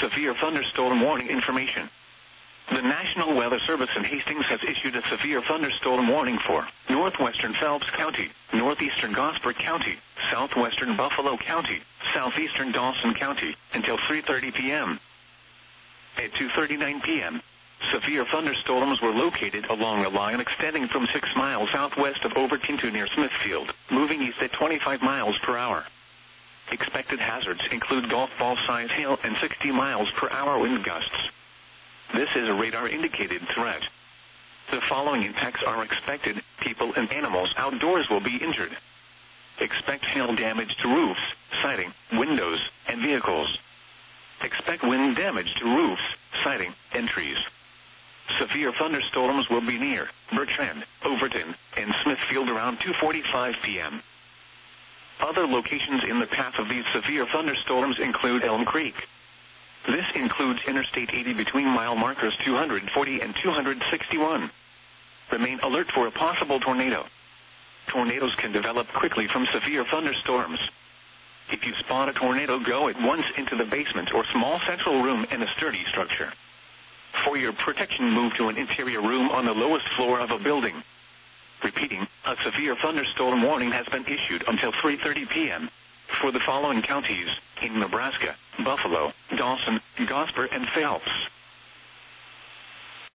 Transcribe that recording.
severe thunderstorm warning information. The National Weather Service in Hastings has issued a severe thunderstorm warning for northwestern Phelps County, northeastern Gosper County, southwestern Buffalo County, southeastern Dawson County, until 3:30 p.m. At 2:39 p.m., severe thunderstorms were located along a line extending from 6 miles southwest of Overton to near Smithfield, moving east at 25 miles per hour. Expected hazards include golf ball-size hail and 60 miles per hour wind gusts. This is a radar-indicated threat. The following impacts are expected: people and animals outdoors will be injured. Expect hail damage to roofs, siding, windows, and vehicles. Expect wind damage to roofs, siding, and trees. Severe thunderstorms will be near Bertrand, Overton, and Smithfield around 2:45 p.m. Other locations in the path of these severe thunderstorms include Elm Creek. This includes Interstate 80 between mile markers 240 and 261. Remain alert for a possible tornado. Tornadoes can develop quickly from severe thunderstorms. If you spot a tornado, go at once into the basement or small central room in a sturdy structure. For your protection, move to an interior room on the lowest floor of a building. Repeating, a severe thunderstorm warning has been issued until 3:30 p.m. for the following counties in Nebraska: Buffalo, Dawson, Gosper, and Phelps.